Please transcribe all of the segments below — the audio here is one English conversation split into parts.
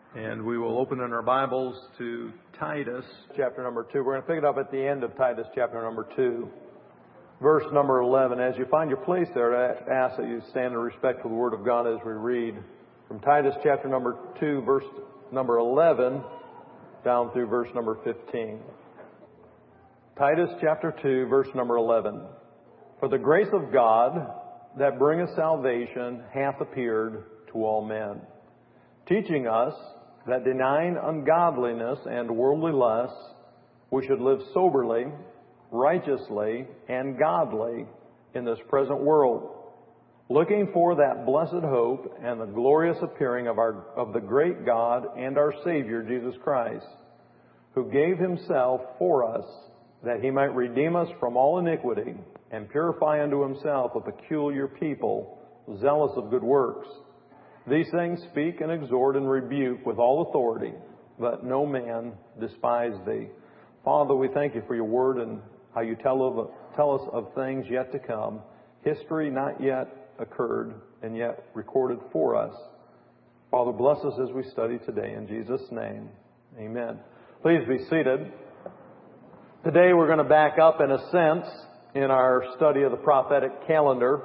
And we will open in our Bibles to Titus, chapter number 2. We're going to pick it up at the end of Titus, chapter number 2, verse number 11. As you find your place there, I ask that you stand in respect for the Word of God as we read from Titus, chapter number 2, verse number 11, down through verse number 15. Titus, chapter 2, verse number 11. For the grace of God that bringeth salvation hath appeared to all men, teaching us that denying ungodliness and worldly lusts, we should live soberly, righteously, and godly in this present world, looking for that blessed hope and the glorious appearing of the great God and our Savior, Jesus Christ, who gave himself for us, that he might redeem us from all iniquity and purify unto himself a peculiar people, zealous of good works. These things speak and exhort and rebuke with all authority. Let no man despise thee. Father, we thank you for your word and how you tell us of things yet to come, history not yet occurred and yet recorded for us. Father, bless us as we study today. In Jesus' name, amen. Please be seated. Today we're going to back up in a sense in our study of the prophetic calendar.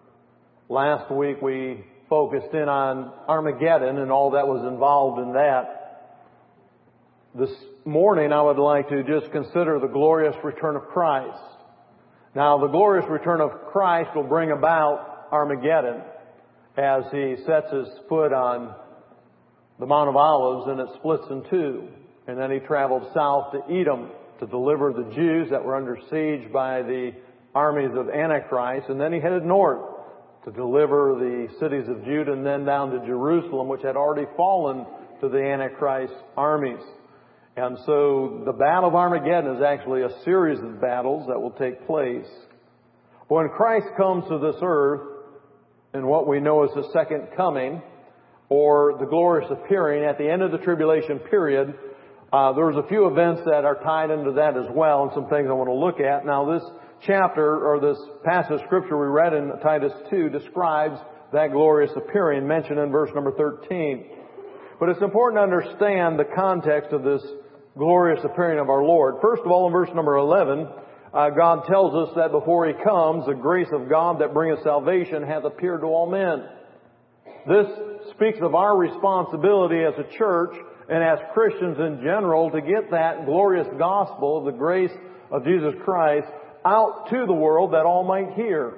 Last week we focused in on Armageddon and all that was involved in that. This morning I would like to just consider the glorious return of Christ. Now, the glorious return of Christ will bring about Armageddon as he sets his foot on the Mount of Olives and it splits in two. And then he traveled south to Edom to deliver the Jews that were under siege by the armies of Antichrist. And then he headed north to deliver the cities of Judah and then down to Jerusalem, which had already fallen to the Antichrist armies. And so the Battle of Armageddon is actually a series of battles that will take place. When Christ comes to this earth in what we know as the second coming, or the glorious appearing at the end of the tribulation period, there's a few events that are tied into that as well and some things I want to look at. Now this chapter, or this passage of Scripture we read in Titus 2 describes that glorious appearing mentioned in verse number 13. But it's important to understand the context of this glorious appearing of our Lord. First of all, in verse number 11, God tells us that before he comes, the grace of God that bringeth salvation hath appeared to all men. This speaks of our responsibility as a church and as Christians in general to get that glorious gospel of the grace of Jesus Christ out to the world that all might hear.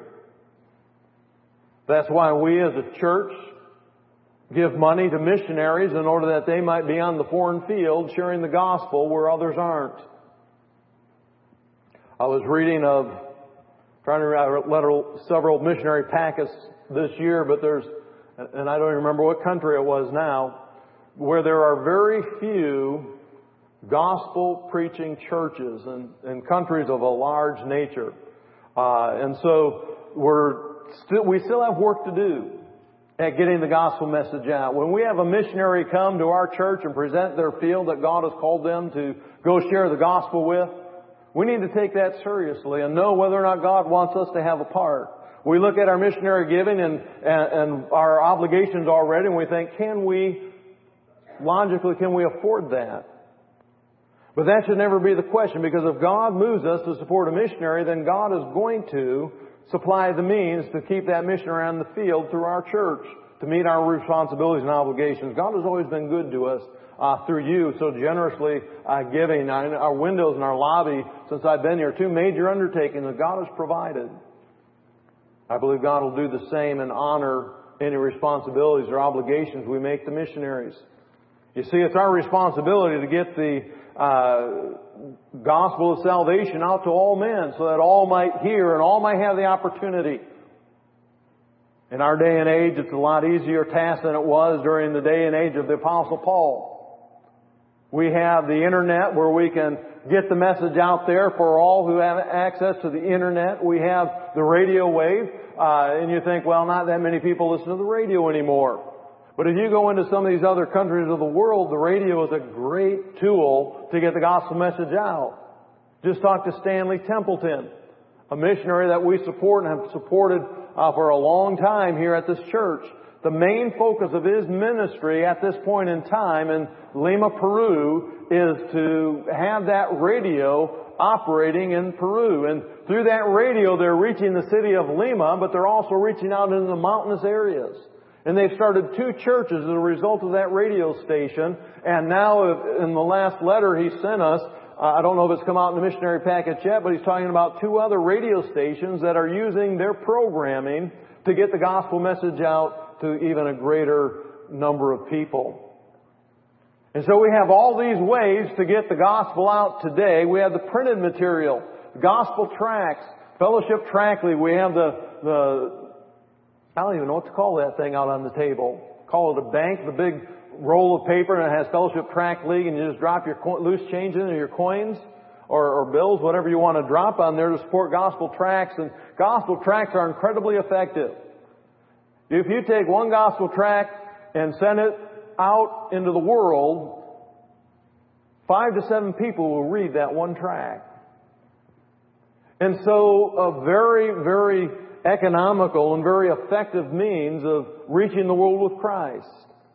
That's why we as a church give money to missionaries in order that they might be on the foreign field sharing the gospel where others aren't. I was reading trying to write several missionary packets this year, but and I don't remember what country it was now, where there are very few gospel preaching churches in countries of a large nature. And so we still have work to do at getting the gospel message out. When we have a missionary come to our church and present their field that God has called them to go share the gospel with, we need to take that seriously and know whether or not God wants us to have a part. We look at our missionary giving and our obligations already and we think, can we afford that? But that should never be the question, because if God moves us to support a missionary, then God is going to supply the means to keep that missionary on the field through our church, to meet our responsibilities and obligations. God has always been good to us through you, so generously giving. Our windows in our lobby, since I've been here, 2 major undertakings that God has provided. I believe God will do the same and honor any responsibilities or obligations we make to missionaries. You see, it's our responsibility to get the gospel of salvation out to all men so that all might hear and all might have the opportunity. In our day and age, it's a lot easier task than it was during the day and age of the Apostle Paul. We have the internet where we can get the message out there for all who have access to the internet. We have the radio wave, and you think, well, not that many people listen to the radio anymore. But if you go into some of these other countries of the world, the radio is a great tool to get the gospel message out. Just talk to Stanley Templeton, a missionary that we support and have supported for a long time here at this church. The main focus of his ministry at this point in time in Lima, Peru, is to have that radio operating in Peru. And through that radio, they're reaching the city of Lima, but they're also reaching out into the mountainous areas. And they've started 2 churches as a result of that radio station. And now, in the last letter he sent us, I don't know if it's come out in the missionary package yet, but he's talking about 2 other radio stations that are using their programming to get the gospel message out to even a greater number of people. And so we have all these ways to get the gospel out today. We have the printed material, gospel tracts, fellowship tract leaf. We have the I don't even know what to call that thing out on the table. Call it a bank, the big roll of paper, and it has fellowship tract league, and you just drop your loose change in, or your coins, or bills, whatever you want to drop on there to support gospel tracts. And gospel tracts are incredibly effective. If you take one gospel tract and send it out into the world, 5 to 7 people will read that one tract. And so a very, very economical and very effective means of reaching the world with Christ.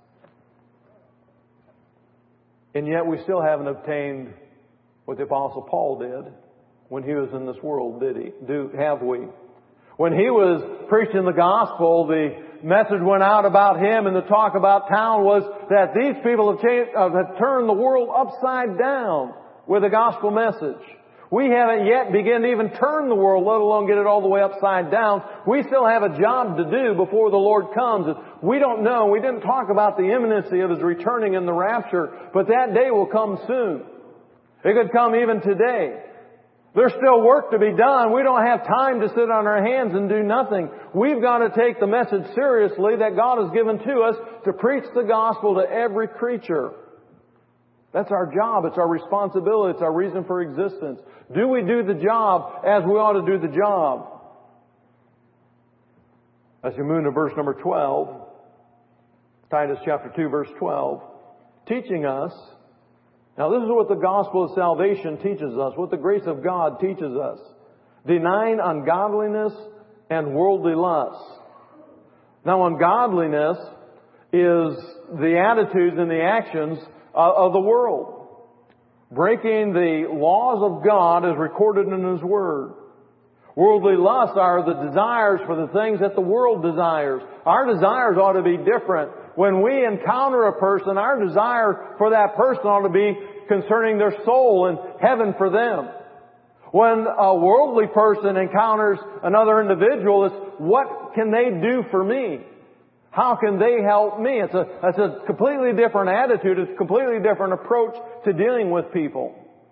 And yet we still haven't obtained what the Apostle Paul did when he was in this world, have we? When he was preaching the gospel, the message went out about him, and the talk about town was that these people have turned the world upside down with the gospel message. We haven't yet begun to even turn the world, let alone get it all the way upside down. We still have a job to do before the Lord comes. We don't know. We didn't talk about the imminency of His returning in the rapture, but that day will come soon. It could come even today. There's still work to be done. We don't have time to sit on our hands and do nothing. We've got to take the message seriously that God has given to us to preach the gospel to every creature. That's our job. It's our responsibility. It's our reason for existence. Do we do the job as we ought to do the job? As you move to verse number 12, Titus chapter 2, verse 12, teaching us. Now this is what the gospel of salvation teaches us, what the grace of God teaches us. Denying ungodliness and worldly lusts. Now ungodliness is the attitudes and the actions of the world. Breaking the laws of God as recorded in His Word. Worldly lusts are the desires for the things that the world desires. Our desires ought to be different. When we encounter a person, our desire for that person ought to be concerning their soul and heaven for them. When a worldly person encounters another individual, it's what can they do for me? How can they help me? That's a completely different attitude. It's a completely different approach to dealing with people.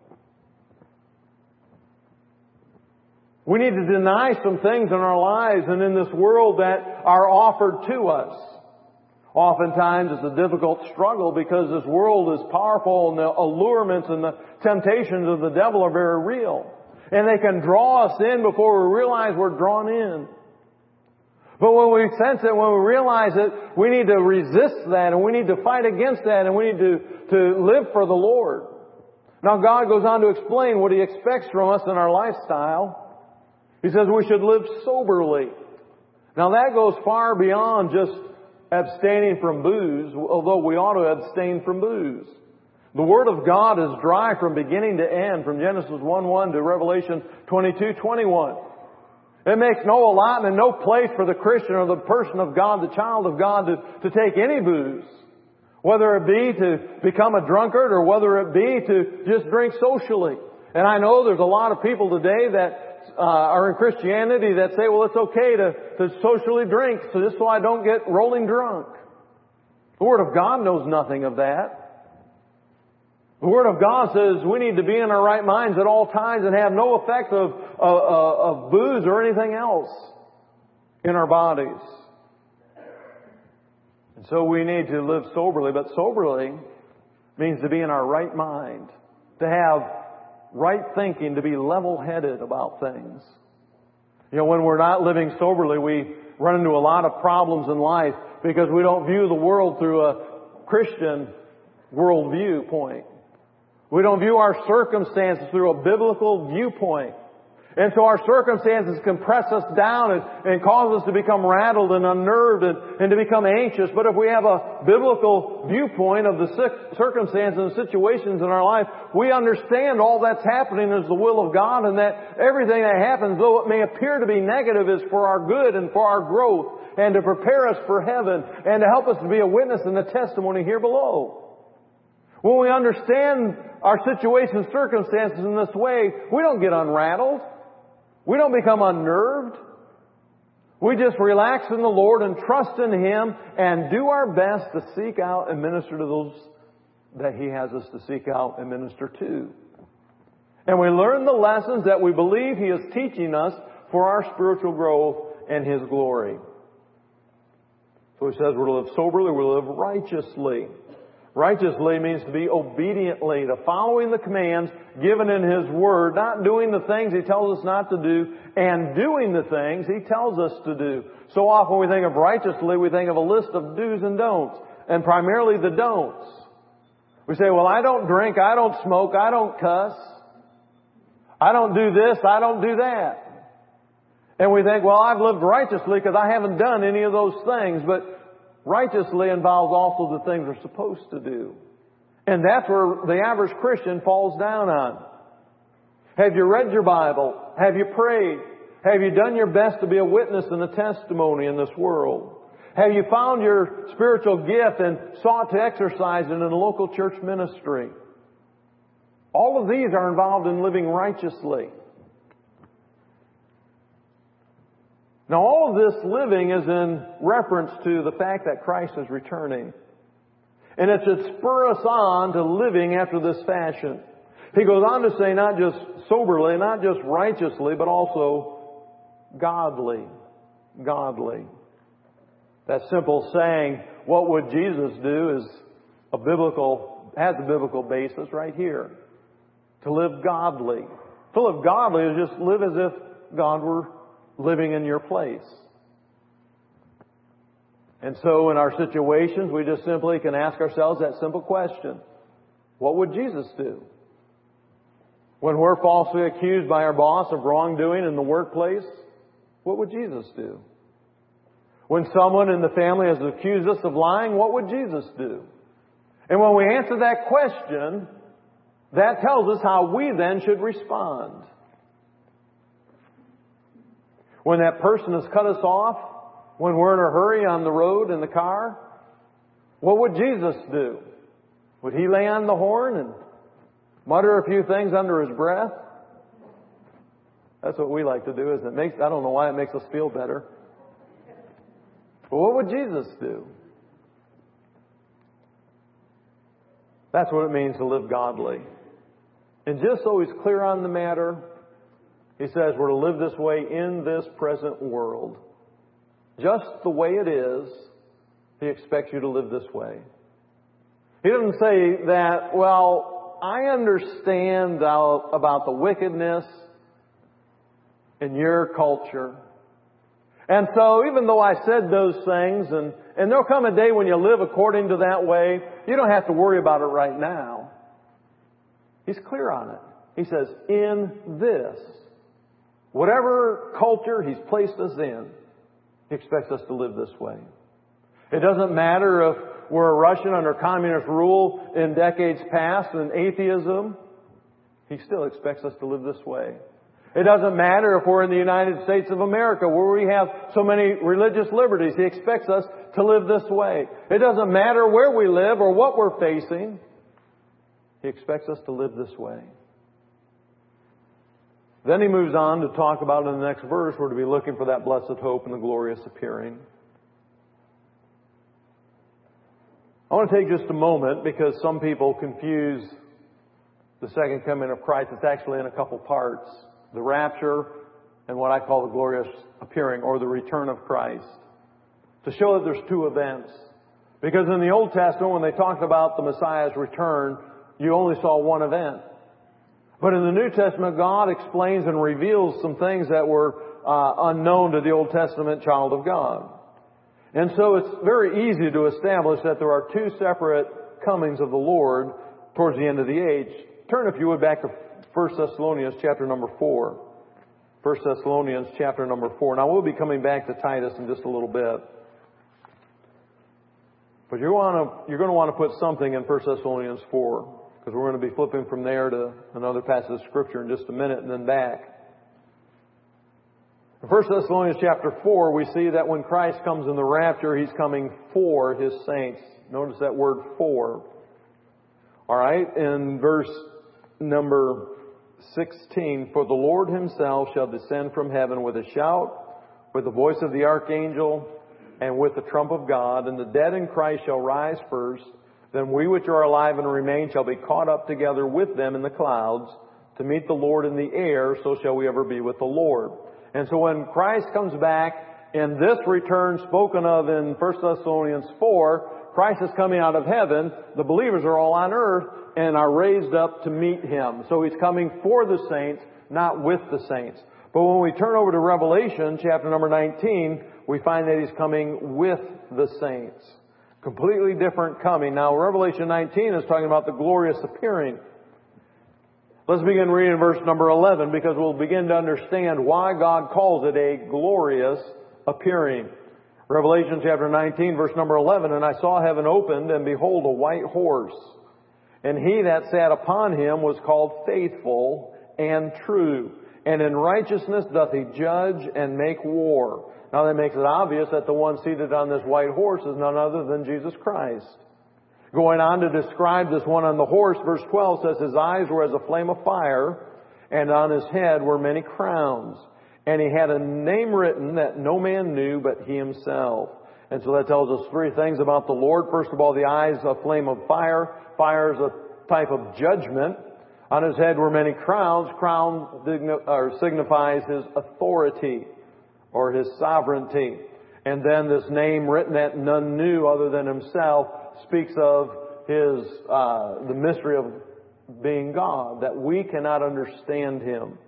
We need to deny some things in our lives and in this world that are offered to us. Oftentimes it's a difficult struggle because this world is powerful and the allurements and the temptations of the devil are very real. And they can draw us in before we realize we're drawn in. But when we sense it, when we realize it, we need to resist that and we need to fight against that and we need to live for the Lord. Now God goes on to explain what He expects from us in our lifestyle. He says we should live soberly. Now that goes far beyond just abstaining from booze, although we ought to abstain from booze. The Word of God is dry from beginning to end, from Genesis 1:1 to Revelation 22:21. It makes no allotment, no place for the Christian or the person of God, the child of God, to take any booze. Whether it be to become a drunkard or whether it be to just drink socially. And I know there's a lot of people today that are in Christianity that say, well, it's okay to socially drink just so I don't get rolling drunk. The Word of God knows nothing of that. The Word of God says we need to be in our right minds at all times and have no effect of booze or anything else in our bodies. And so we need to live soberly. But soberly means to be in our right mind. To have right thinking, to be level-headed about things. You know, when we're not living soberly, we run into a lot of problems in life because we don't view the world through a Christian worldview point. We don't view our circumstances through a biblical viewpoint. And so our circumstances can press us down and cause us to become rattled and unnerved and to become anxious. But if we have a biblical viewpoint of the circumstances and situations in our life, we understand all that's happening is the will of God, and that everything that happens, though it may appear to be negative, is for our good and for our growth and to prepare us for heaven and to help us to be a witness and a testimony here below. When we understand our situations, circumstances in this way, we don't get unrattled. We don't become unnerved. We just relax in the Lord and trust in Him and do our best to seek out and minister to those that He has us to seek out and minister to. And we learn the lessons that we believe He is teaching us for our spiritual growth and His glory. So He says we're to live soberly, we're to live righteously. Righteously means to be obediently, to following the commands given in His Word, not doing the things He tells us not to do, and doing the things He tells us to do. So often when we think of righteously, we think of a list of do's and don'ts, and primarily the don'ts. We say, well, I don't drink, I don't smoke, I don't cuss, I don't do this, I don't do that. And we think, well, I've lived righteously because I haven't done any of those things, but righteously involves also the things we're supposed to do. And that's where the average Christian falls down on. Have you read your Bible? Have you prayed? Have you done your best to be a witness and a testimony in this world? Have you found your spiritual gift and sought to exercise it in a local church ministry? All of these are involved in living righteously. Now, all of this living is in reference to the fact that Christ is returning. And it should spur us on to living after this fashion. He goes on to say not just soberly, not just righteously, but also godly. Godly. That simple saying, what would Jesus do, has a biblical basis right here. To live godly. To live godly is just live as if God were living in your place. And so in our situations, we just simply can ask ourselves that simple question. What would Jesus do? When we're falsely accused by our boss of wrongdoing in the workplace, what would Jesus do? When someone in the family has accused us of lying, what would Jesus do? And when we answer that question, that tells us how we then should respond. When that person has cut us off, when we're in a hurry on the road in the car, what would Jesus do? Would He lay on the horn and mutter a few things under His breath? That's what we like to do, isn't it? I don't know why it makes us feel better. But what would Jesus do? That's what it means to live godly. And just so He's clear on the matter, He says we're to live this way in this present world. Just the way it is, He expects you to live this way. He doesn't say that, well, I understand about the wickedness in your culture. And so even though I said those things, and there'll come a day when you live according to that way, you don't have to worry about it right now. He's clear on it. He says, in this, whatever culture He's placed us in, He expects us to live this way. It doesn't matter if we're a Russian under communist rule in decades past and atheism. He still expects us to live this way. It doesn't matter if we're in the United States of America where we have so many religious liberties. He expects us to live this way. It doesn't matter where we live or what we're facing. He expects us to live this way. Then he moves on to talk about in the next verse, we're to be looking for that blessed hope and the glorious appearing. I want to take just a moment because some people confuse the second coming of Christ. It's actually in a couple parts. The rapture and what I call the glorious appearing or the return of Christ. To show that there's two events. Because in the Old Testament, when they talked about the Messiah's return, you only saw one event. But in the New Testament, God explains and reveals some things that were unknown to the Old Testament child of God. And so it's very easy to establish that there are two separate comings of the Lord towards the end of the age. Turn, if you would, back to 1 Thessalonians chapter number 4. 1 Thessalonians chapter number 4. Now we'll be coming back to Titus in just a little bit. But you're going to want to put something in 1 Thessalonians 4, because we're going to be flipping from there to another passage of Scripture in just a minute and then back. In 1 Thessalonians chapter 4, we see that when Christ comes in the rapture, He's coming for His saints. Notice that word for. All right, in verse number 16, for the Lord Himself shall descend from heaven with a shout, with the voice of the archangel, and with the trump of God, and the dead in Christ shall rise first. Then we which are alive and remain shall be caught up together with them in the clouds to meet the Lord in the air, so shall we ever be with the Lord. And so when Christ comes back in this return spoken of in 1 Thessalonians 4, Christ is coming out of heaven. The believers are all on earth and are raised up to meet Him. So He's coming for the saints, not with the saints. But when we turn over to Revelation chapter number 19, we find that He's coming with the saints. Completely different coming. Now, Revelation 19 is talking about the glorious appearing. Let's begin reading verse number 11, because we'll begin to understand why God calls it a glorious appearing. Revelation chapter 19, verse number 11, and I saw heaven opened, and behold, a white horse. And he that sat upon him was called Faithful and True. And in righteousness doth he judge and make war. Now that makes it obvious that the one seated on this white horse is none other than Jesus Christ. Going on to describe this one on the horse, verse 12 says, his eyes were as a flame of fire, and on his head were many crowns. And he had a name written that no man knew but he himself. And so that tells us three things about the Lord. First of all, the eyes, a flame of fire. Fire is a type of judgment. On his head were many crowns. Crown signifies his authority or his sovereignty. And then this name written that none knew other than himself speaks of his the mystery of being God, that we cannot understand him.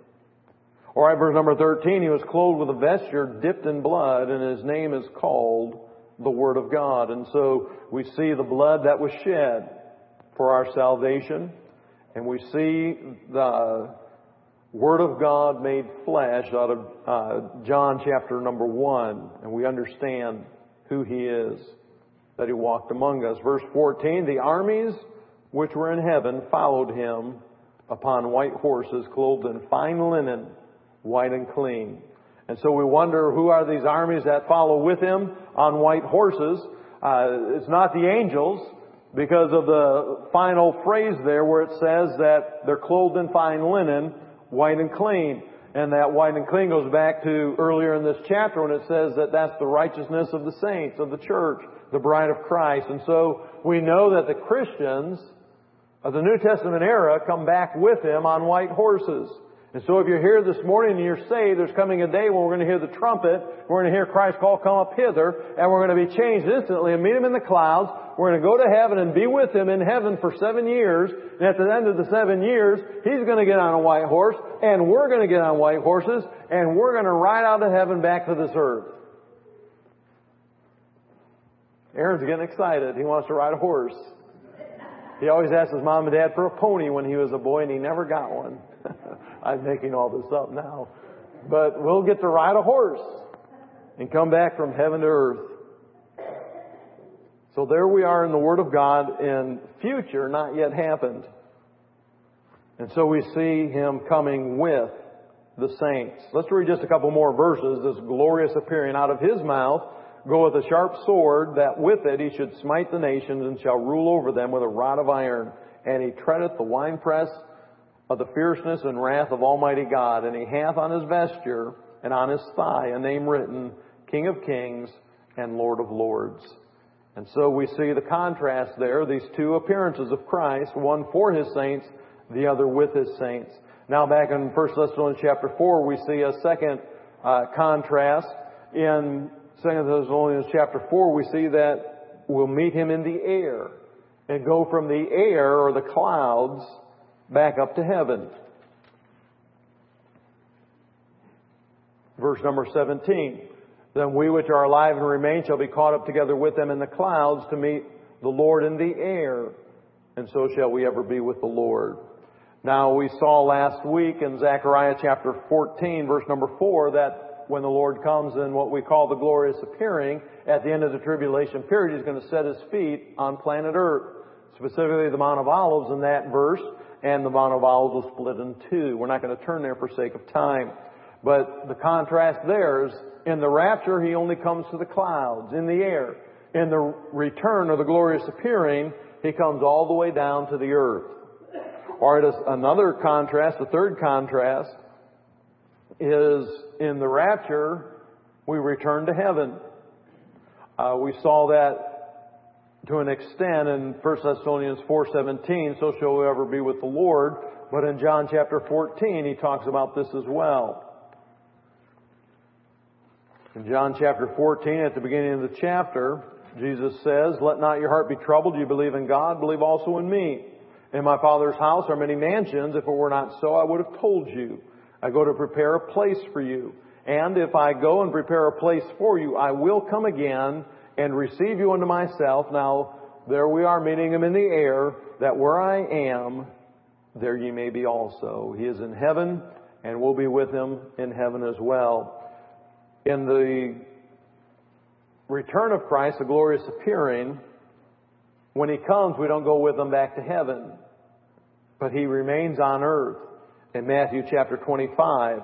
All right, verse number 13, he was clothed with a vesture dipped in blood, and his name is called the Word of God. And so we see the blood that was shed for our salvation, and we see the Word of God made flesh out of John chapter number 1, and we understand who He is, that He walked among us. Verse 14, the armies which were in heaven followed Him upon white horses, clothed in fine linen, white and clean. And so we wonder, who are these armies that follow with Him on white horses? It's not the angels, because of the final phrase there where it says that they're clothed in fine linen, white and clean. And that white and clean goes back to earlier in this chapter when it says that that's the righteousness of the saints, of the church, the bride of Christ. And so we know that the Christians of the New Testament era come back with Him on white horses. And so if you're here this morning and you're saved, there's coming a day when we're going to hear the trumpet, we're going to hear Christ call, come up hither, and we're going to be changed instantly and meet Him in the clouds. We're going to go to heaven and be with Him in heaven for 7 years. And at the end of the 7 years, He's going to get on a white horse, and we're going to get on white horses, and we're going to ride out of heaven back to this earth. Aaron's getting excited. He wants to ride a horse. He always asked his mom and dad for a pony when he was a boy, and he never got one. I'm making all this up now. But we'll get to ride a horse and come back from heaven to earth. So there we are in the Word of God in future, not yet happened. And so we see Him coming with the saints. Let's read just a couple more verses. This glorious appearing, out of His mouth goeth a sharp sword, that with it He should smite the nations, and shall rule over them with a rod of iron. And He treadeth the winepress of the fierceness and wrath of Almighty God. And He hath on His vesture and on His thigh a name written, King of Kings and Lord of Lords. And so we see the contrast there, these two appearances of Christ, one for His saints, the other with His saints. Now back in 1 Thessalonians chapter 4, we see a second contrast. In 2 Thessalonians chapter 4, we see that we'll meet Him in the air and go from the air or the clouds back up to heaven. Verse number 17. Then we which are alive and remain shall be caught up together with them in the clouds to meet the Lord in the air. And so shall we ever be with the Lord. Now, we saw last week in Zechariah chapter 14, verse number 4, that when the Lord comes in what we call the glorious appearing, at the end of the tribulation period, He's going to set His feet on planet Earth. Specifically the Mount of Olives in that verse, and the Mount of Olives will split in two. We're not going to turn there for sake of time. But the contrast there is, in the rapture, He only comes to the clouds, in the air. In the return or the glorious appearing, He comes all the way down to the earth. Or another contrast, the third contrast, is in the rapture, we return to heaven. We saw that to an extent in 1 Thessalonians 4:17, so shall we ever be with the Lord. But in John chapter 14, He talks about this as well. In John chapter 14, at the beginning of the chapter, Jesus says, "Let not your heart be troubled. You believe in God, believe also in me. In my Father's house are many mansions. If it were not so, I would have told you. I go to prepare a place for you. And if I go and prepare a place for you, I will come again and receive you unto myself." Now, there we are meeting Him in the air, that where I am, there ye may be also. He is in heaven, and we'll be with Him in heaven as well. In the return of Christ, the glorious appearing, when He comes, we don't go with Him back to heaven, but He remains on earth. In Matthew chapter 25,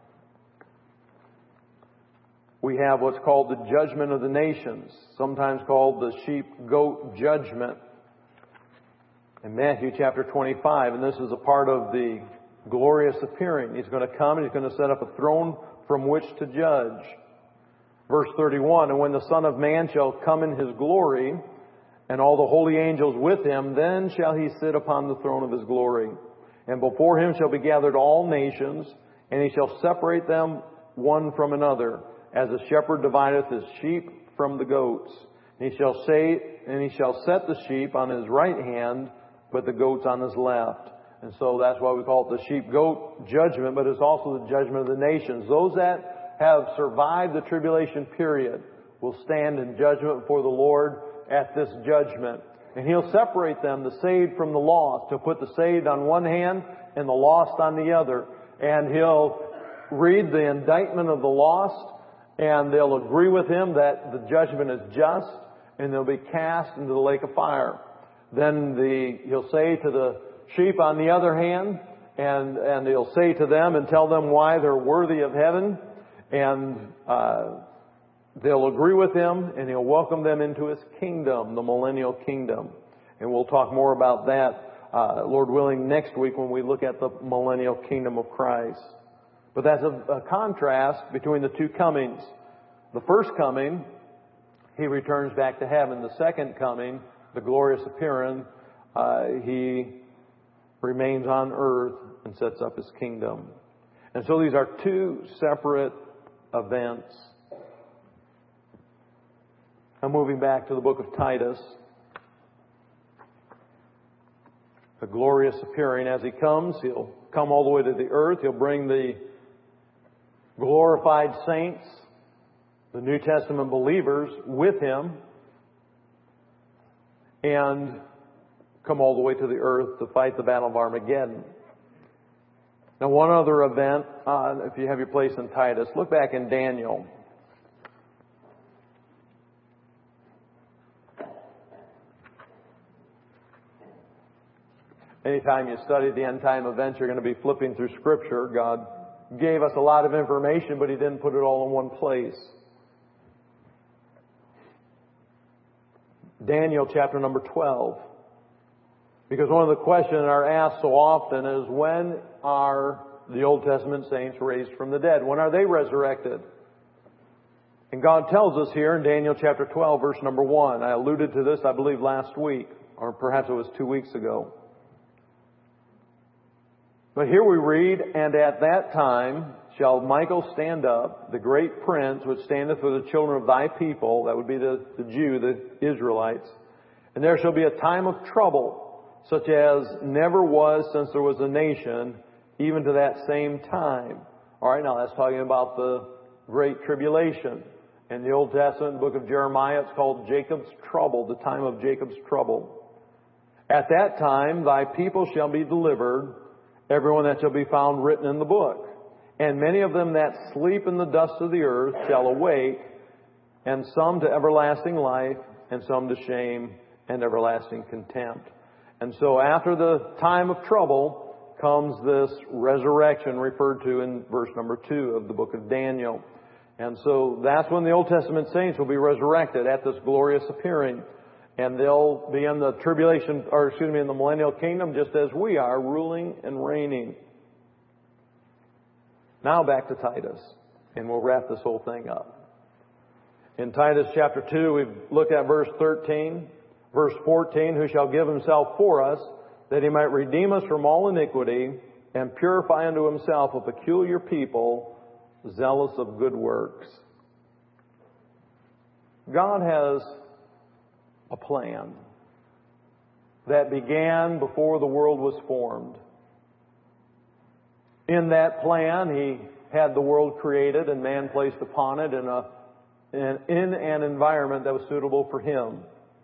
we have what's called the judgment of the nations, sometimes called the sheep-goat judgment. In Matthew chapter 25, and this is a part of the glorious appearing. He's going to come and He's going to set up a throne from which to judge. Verse 31, "And when the Son of Man shall come in His glory, and all the holy angels with Him, then shall He sit upon the throne of His glory. And before Him shall be gathered all nations, and He shall separate them one from another, as a shepherd divideth his sheep from the goats. And He shall set the sheep on His right hand, but the goats on His left." And so that's why we call it the sheep-goat judgment, but it's also the judgment of the nations. Those that have survived the tribulation period will stand in judgment before the Lord at this judgment. And He'll separate them, the saved from the lost. He'll put the saved on one hand and the lost on the other. And He'll read the indictment of the lost, and they'll agree with Him that the judgment is just, and they'll be cast into the lake of fire. Then He'll say to the sheep on the other hand, and He'll say to them and tell them why they're worthy of heaven, and they'll agree with Him, and He'll welcome them into His kingdom, the millennial kingdom. And we'll talk more about that, Lord willing, next week when we look at the millennial kingdom of Christ. But that's a contrast between the two comings. The first coming, He returns back to heaven. The second coming, the glorious appearing, He remains on earth and sets up His kingdom. And so these are two separate events. Now, moving back to the book of Titus, the glorious appearing. As He comes, He'll come all the way to the earth. He'll bring the glorified saints, the New Testament believers, with Him, and come all the way to the earth to fight the battle of Armageddon. Now, one other event, if you have your place in Titus, look back in Daniel. Anytime you study the end time events, you're going to be flipping through Scripture. God gave us a lot of information, but He didn't put it all in one place. Daniel chapter number 12. Because one of the questions that are asked so often is, when are the Old Testament saints raised from the dead? When are they resurrected? And God tells us here in Daniel chapter 12, verse number 1. I alluded to this, I believe, last week, or perhaps it was 2 weeks ago. But here we read, "And at that time shall Michael stand up, the great prince, which standeth for the children of thy people," that would be the Jew, the Israelites, "and there shall be a time of trouble, such as never was since there was a nation, even to that same time." All right, now that's talking about the Great Tribulation. In the Old Testament, book of Jeremiah, it's called Jacob's trouble, the time of Jacob's trouble. "At that time thy people shall be delivered, everyone that shall be found written in the book. And many of them that sleep in the dust of the earth shall awake, and some to everlasting life, and some to shame and everlasting contempt. And so after the time of trouble comes this resurrection referred to in verse number 2 of the book of Daniel. And so that's when the Old Testament saints will be resurrected at this glorious appearing. And they'll be in the in the millennial kingdom just as we are, ruling and reigning. Now back to Titus, and we'll wrap this whole thing up. In Titus chapter 2, we look at verse 13. Verse 14, who shall give himself for us, that he might redeem us from all iniquity, and purify unto himself a peculiar people, zealous of good works. God has a plan that began before the world was formed. In that plan, He had the world created and man placed upon it in an environment that was suitable for him.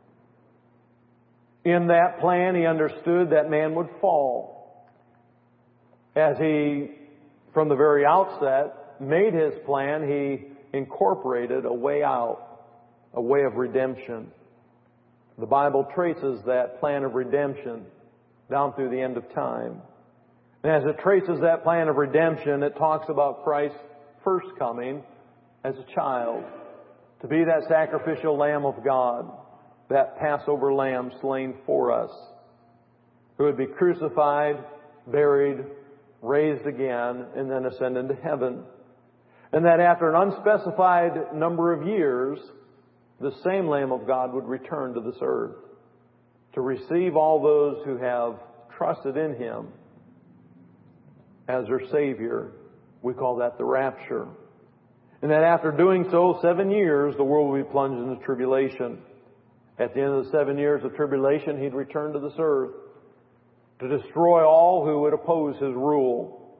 In that plan, He understood that man would fall. As He, from the very outset, made His plan, He incorporated a way out, a way of redemption. The Bible traces that plan of redemption down through the end of time. And as it traces that plan of redemption, it talks about Christ's first coming as a child, to be that sacrificial Lamb of God, that Passover Lamb slain for us, who would be crucified, buried, raised again, and then ascend into heaven. And that after an unspecified number of years, the same Lamb of God would return to this earth to receive all those who have trusted in Him as their Savior. We call that the rapture. And that after doing so 7 years, the world will be plunged into tribulation. At the end of the 7 years of tribulation, He'd return to this earth to destroy all who would oppose His rule.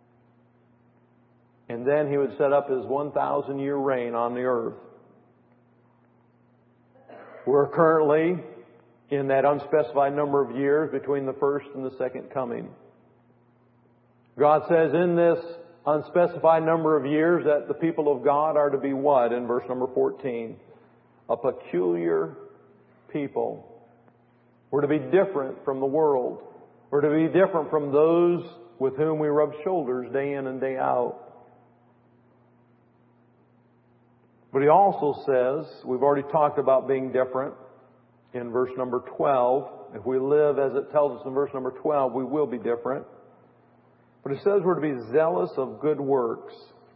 And then He would set up His 1,000-year reign on the earth. We're currently in that unspecified number of years between the first and the second coming. God says in this unspecified number of years that the people of God are to be what? In verse number 14. A peculiar people. We're to be different from the world. We're to be different from those with whom we rub shoulders day in and day out. But He also says, we've already talked about being different in verse number 12. If we live as it tells us in verse number 12, we will be different. But it says we're to be zealous of good works.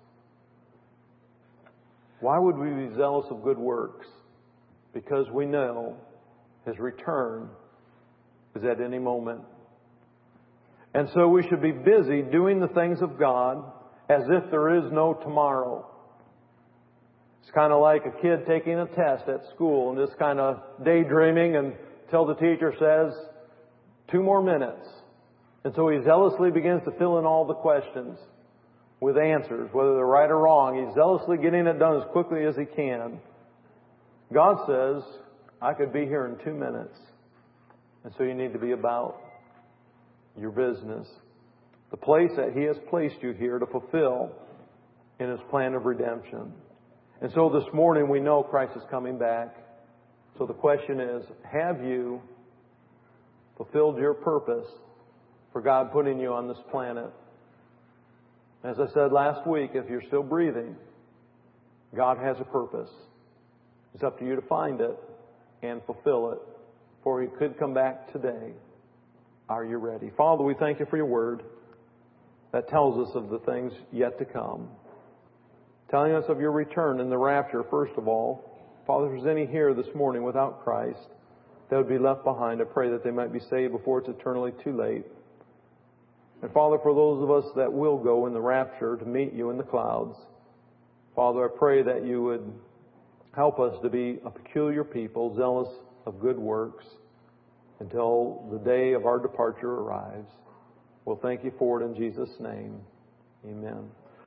Why would we be zealous of good works? Because we know His return is at any moment. And so we should be busy doing the things of God as if there is no tomorrow. It's kind of like a kid taking a test at school and just kind of daydreaming until the teacher says, 2 more minutes. And so he zealously begins to fill in all the questions with answers, whether they're right or wrong. He's zealously getting it done as quickly as he can. God says, I could be here in 2 minutes. And so you need to be about your business. The place that He has placed you here to fulfill in His plan of redemption. And so this morning we know Christ is coming back. So the question is, have you fulfilled your purpose for God putting you on this planet? As I said last week, if you're still breathing, God has a purpose. It's up to you to find it and fulfill it, for He could come back today. Are you ready? Father, we thank You for Your word that tells us of the things yet to come. Telling us of Your return and the rapture, first of all. Father, if there's any here this morning without Christ that would be left behind, I pray that they might be saved before it's eternally too late. And Father, for those of us that will go in the rapture to meet You in the clouds, Father, I pray that You would help us to be a peculiar people, zealous of good works, until the day of our departure arrives. We'll thank You for it in Jesus' name. Amen.